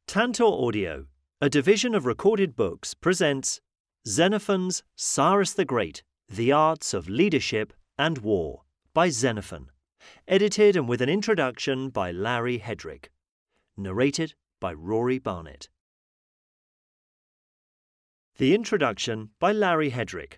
Tantor Audio, a division of Recorded Books, presents Xenophon's Cyrus the Great, The Arts of Leadership and War by Xenophon, edited and with an introduction by Larry Hedrick. Narrated by Rory Barnett. The introduction by Larry Hedrick.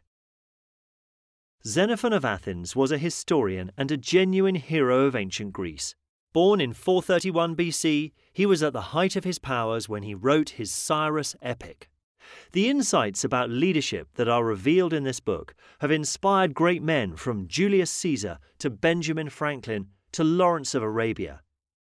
Xenophon of Athens was a historian and a genuine hero of ancient Greece. Born in 431 BC, he was at the height of his powers when he wrote his Cyrus epic. The insights about leadership that are revealed in this book have inspired great men from Julius Caesar to Benjamin Franklin to Lawrence of Arabia.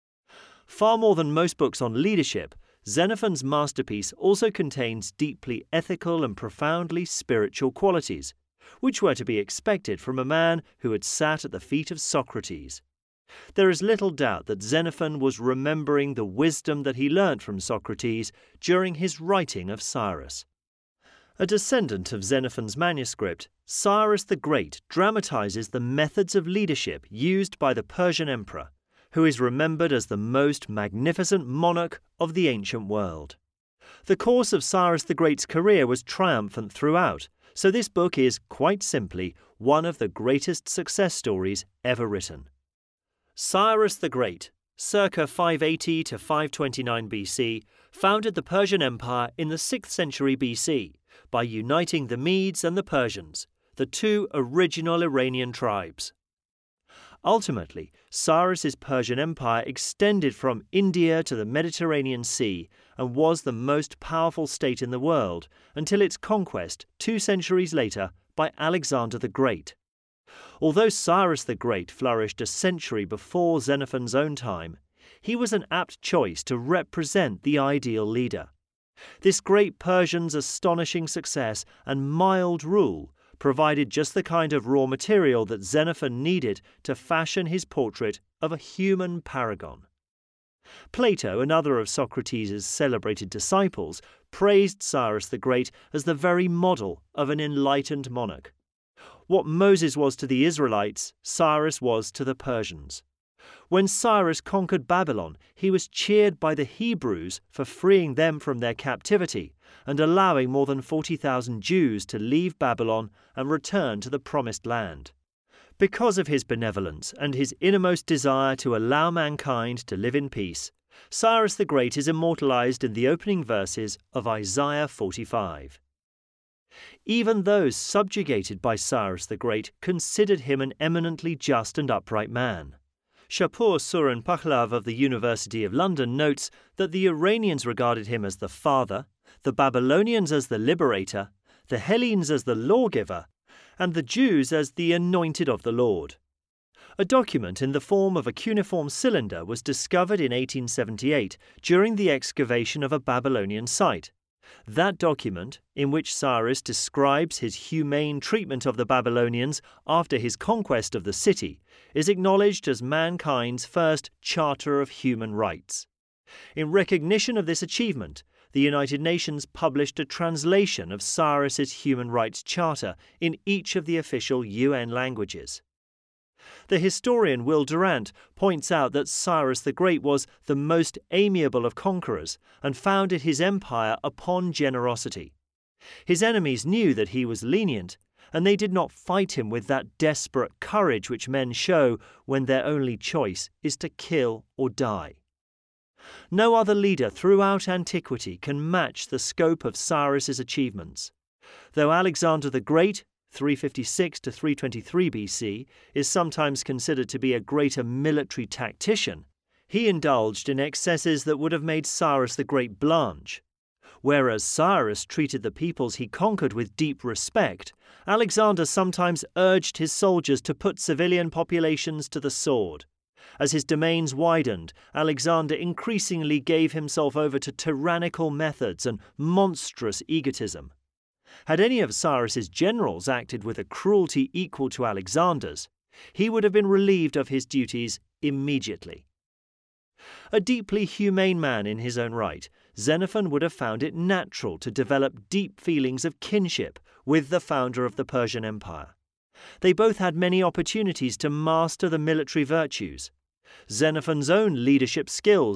Far more than most books on leadership, Xenophon's masterpiece also contains deeply ethical and profoundly spiritual qualities, which were to be expected from a man who had sat at the feet of Socrates. There is little doubt that Xenophon was remembering the wisdom that he learnt from Socrates during his writing of Cyrus. A descendant of Xenophon's manuscript, Cyrus the Great dramatizes the methods of leadership used by the Persian emperor, who is remembered as the most magnificent monarch of the ancient world. The course of Cyrus the Great's career was triumphant throughout, so this book is, quite simply, one of the greatest success stories ever written. Cyrus the Great, circa 580 to 529 BC, founded the Persian Empire in the 6th century BC by uniting the Medes and the Persians, the two original Iranian tribes. Ultimately, Cyrus's Persian Empire extended from India to the Mediterranean Sea and was the most powerful state in the world until its conquest 2 centuries later by Alexander the Great. Although Cyrus the Great flourished a century before Xenophon's own time, he was an apt choice to represent the ideal leader. This great Persian's astonishing success and mild rule provided just the kind of raw material that Xenophon needed to fashion his portrait of a human paragon. Plato, another of Socrates' celebrated disciples, praised Cyrus the Great as the very model of an enlightened monarch. What Moses was to the Israelites, Cyrus was to the Persians. When Cyrus conquered Babylon, he was cheered by the Hebrews for freeing them from their captivity and allowing more than 40,000 Jews to leave Babylon and return to the Promised Land. Because of his benevolence and his innermost desire to allow mankind to live in peace, Cyrus the Great is immortalized in the opening verses of Isaiah 45. Even those subjugated by Cyrus the Great considered him an eminently just and upright man. Shapur Suren Pahlav of the University of London notes that the Iranians regarded him as the father, the Babylonians as the liberator, the Hellenes as the lawgiver, and the Jews as the anointed of the Lord. A document in the form of a cuneiform cylinder was discovered in 1878 during the excavation of a Babylonian site. That document, in which Cyrus describes his humane treatment of the Babylonians after his conquest of the city, is acknowledged as mankind's first Charter of Human Rights. In recognition of this achievement, the United Nations published a translation of Cyrus's Human Rights Charter in each of the official UN languages. The historian Will Durant points out that Cyrus the Great was the most amiable of conquerors and founded his empire upon generosity. His enemies knew that he was lenient, and they did not fight him with that desperate courage which men show when their only choice is to kill or die. No other leader throughout antiquity can match the scope of Cyrus's achievements. Though Alexander the Great, 356 to 323 BC, is sometimes considered to be a greater military tactician, he indulged in excesses that would have made Cyrus the Great blanch. Whereas Cyrus treated the peoples he conquered with deep respect, Alexander sometimes urged his soldiers to put civilian populations to the sword. As his domains widened, Alexander increasingly gave himself over to tyrannical methods and monstrous egotism. Had any of Cyrus's generals acted with a cruelty equal to Alexander's, he would have been relieved of his duties immediately. A deeply humane man in his own right, Xenophon would have found it natural to develop deep feelings of kinship with the founder of the Persian Empire. They both had many opportunities to master the military virtues. Xenophon's own leadership skills